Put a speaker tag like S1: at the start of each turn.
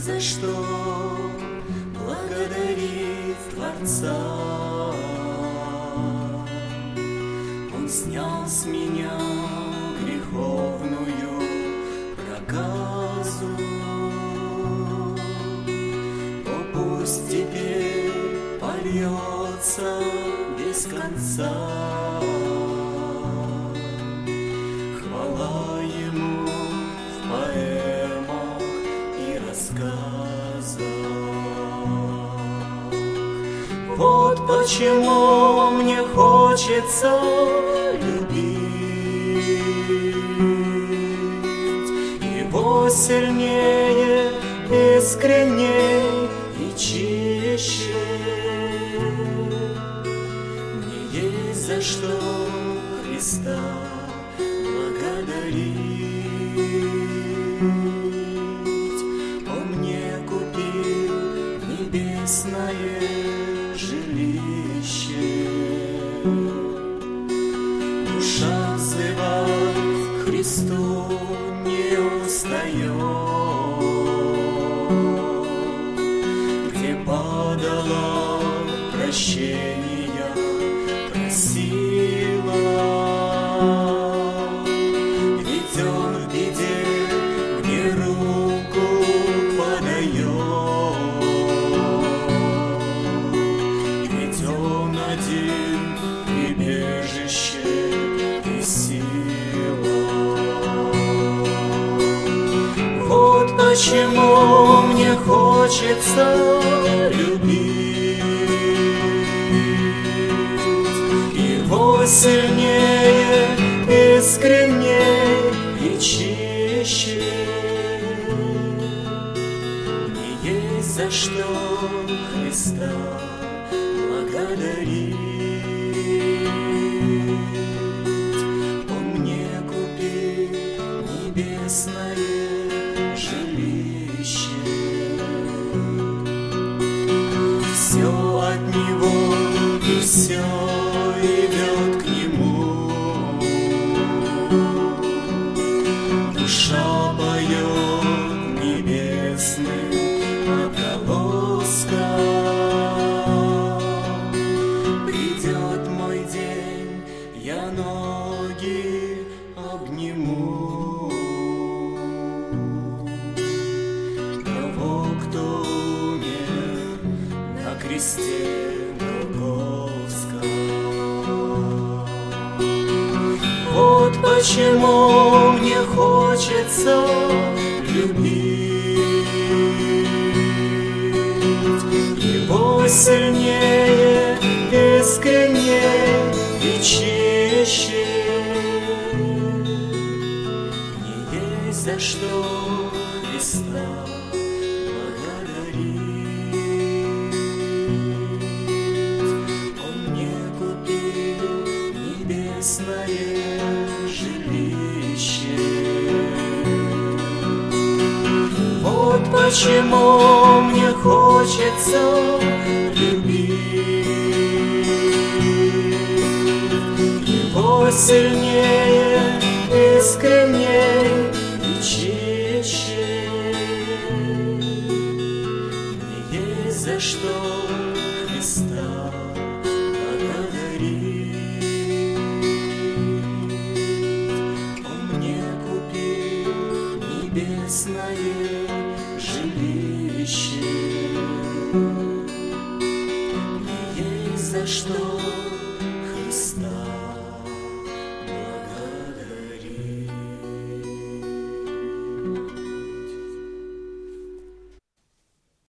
S1: за что благодарить Творца. Он снял с меня греховную проказу. О, пусть теперь польется без конца хвала Ему в поэмах и рассказах. Вот почему мне хочется любить Его сильнее, искренней и чище. Мне есть за что Христа благодарить. Он мне купил небесное жилище. Душа взывает к Христу, не устает, где падала, прощения просила. Ведь Он в беде мне руку подает, ведь Он один прибежище и сила. Вот почему мне хочется любить Его сильнее, искренней и чище. Мне есть за что Христа благодарить. Он мне купил небесное жилище. Все от Него и все идет к Нему. Душа поет небесным отголоском. Придет мой день, я ноги обниму того, кто умер на кресте Голгофском. Вот почему мне хочется любить Его сильнее, искреннее и чище. Мне есть за что Христа благодарить. Он мне купил небесное жилище. Вот почему мне хочется любить Его сильнее, искренней и чище. Мне есть за что Христа благодарить. Он мне купил небесное жилище. Мне есть за что